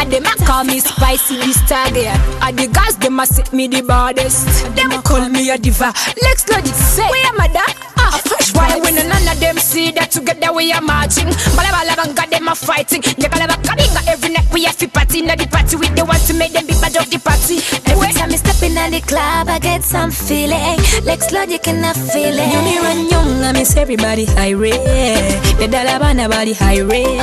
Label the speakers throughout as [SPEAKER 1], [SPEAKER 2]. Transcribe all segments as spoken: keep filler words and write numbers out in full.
[SPEAKER 1] And them a call me spicy this target. And the guys them a set me the baddest. Them call me a diva. Lex Logic say, we am a da. Ah, fresh boy when none of them see that together we are marching. Balaba labanga them a fighting. Yakalaba kabinga every night we have to party. Now the party with the ones to make them be bad of the party.
[SPEAKER 2] Every time I step in the club, I get some feeling. Lex Logic and I feel it.
[SPEAKER 1] You me run young, I miss everybody high rate. The dalabana body high rate.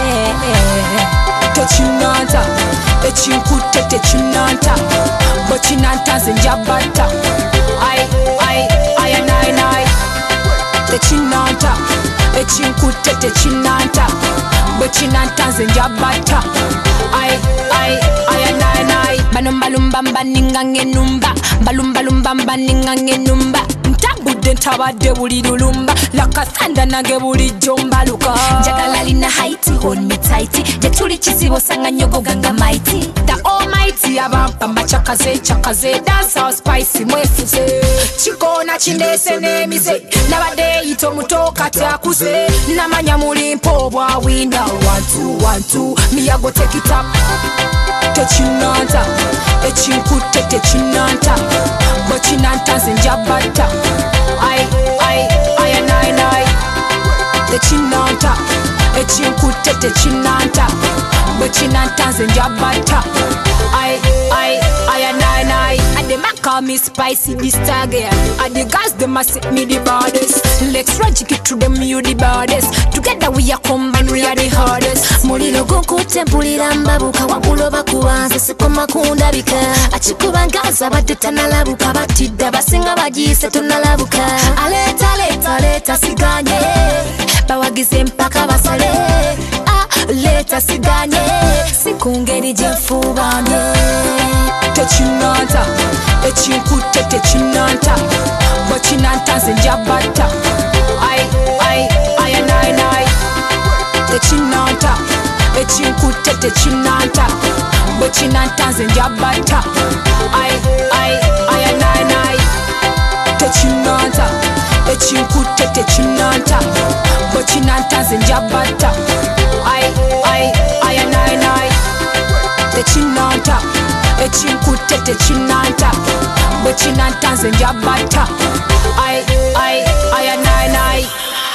[SPEAKER 1] Techinanta, techinkutte techinanta, bochinanta zenjabata. I, I, I and I, I. Techinanta, techinkutte techinanta, bochinanta zenjabata. I, I, I and I, I. Banumba lumba mbaninga ngenumba, balumba lumba mbaninga ngenumba. Ntambudde ntabadde buli lulumba, lakasanda nange buli jomba luka.
[SPEAKER 2] Njagala lina haiti, hold me tighty. Jetuli chizibo sanga nyogo ganga mighty.
[SPEAKER 1] The almighty abampa machakaze chakaze, dance all spicy mwefuze. Chikona chindese nemize, nabade ito mutoka takuze. Namanya mulimpo bwa winda, one two one two, me I go take it up. Techinanta, echinkutte techinanta, bochinanta zenjabata. I, I, I and I, I. Techinanta, echinkutte techinanta, bochinanta zenjabata. I, I, I and I, I. And them a call me spicy this target. And the guys them a set me the baddest. Lex Logic it to them you the baddest. Together we are combined, we are the hardest.
[SPEAKER 2] Muliro gunkutte mpulira mbabuka wagulo bakubanze sikoma kundabika. Achikubangaza badde tanalabuka batidda basinga bagiise tunalabuka. Aleta leta leta siganye bawagize mpaka basale. Ah, leta siganye sikungeri jefubanye.
[SPEAKER 1] Techinanta, echinkutte techinanta, bochinanta zenjabata. I, I, I and I, I. Techinanta, echinkutte techinanta, bochinanta zenjabata. I, I, I and I, I. Techinanta, echinkutte techinanta, bochinanta zenjabata. I, I, I and I, I. Techinanta, echinkutte techinanta, bochinanta zenjabata. I, I, I and I.